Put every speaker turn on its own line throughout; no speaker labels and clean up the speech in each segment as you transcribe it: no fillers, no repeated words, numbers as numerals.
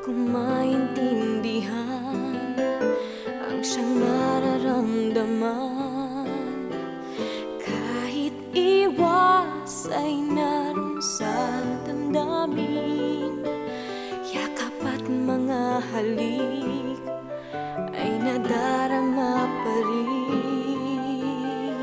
ko maintindihan ang siyang nararamdaman. Kahit iwas ay naroon sa damdamin, yakap at mga halik ay nadarama pa rin.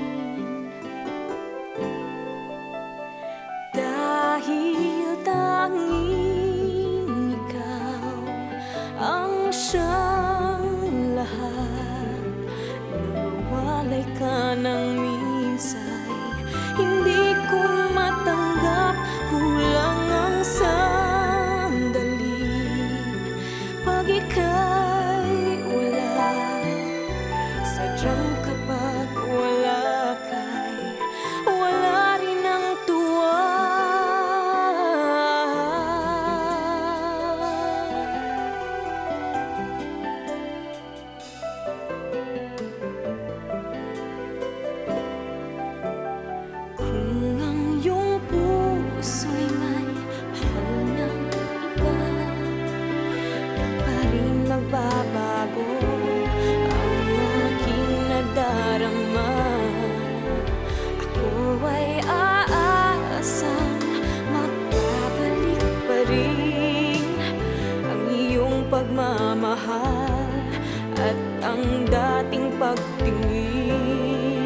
Dahil tanging ikaw ang siyang lahat, nawalay ka ng minsay, hindi ko matanggap, kulang ang sandali. Pag ika'y wala, sadyang kapag wala ka'y wala rin ang tuwa. Kung ang iyong puso'y may mahal ng iba, di pa rin magbabago ang aking nadarama. Ako ay aasang makabalik pa rin ang iyong pagmamahal at ang dating pagtingin.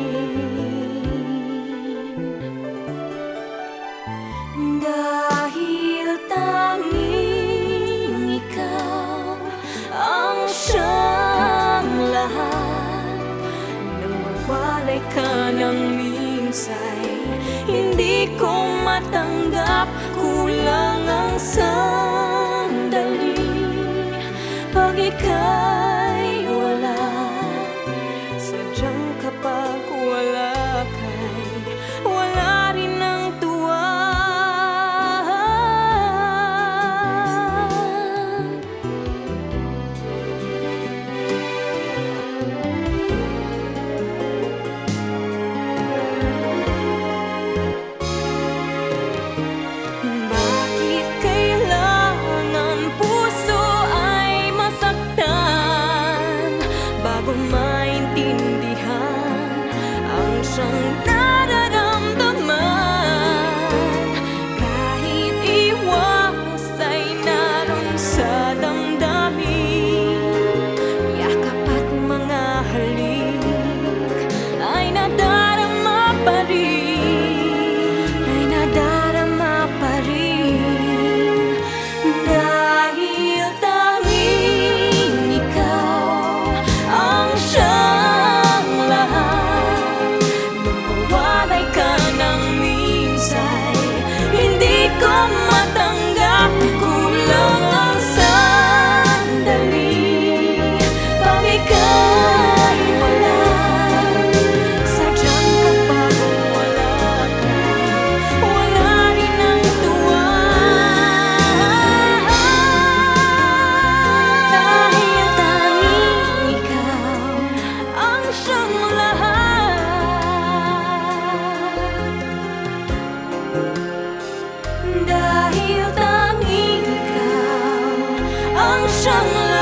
Dahil tanging ikaw ang siyang lahat, nang mawalay ka ng minsay, hindi ko matanggap, kulang ang sandali. Pag ika'y wala, sadyang kapag wala ka'y wala rin ang tuwa. Bakit kailangan puso ay masaktan bago maintindihan ang siyang nararamdaman? Kahit iwas ay naroon sa damdamin, yakap at mga halik ay nadarama pa rin, ay nadarama pa rin. Dahil tanging ikaw ang siyang lahat, nung mawalay ka ng minsay, hindi ko matanggap, kulang ang sandali. Pag ika'y wala, sadyang kapag wala ka'y wala rin ang tuwa. Dahil tanging ikaw ang siyang lahat, dahil tanging ikaw ang siyang lahat.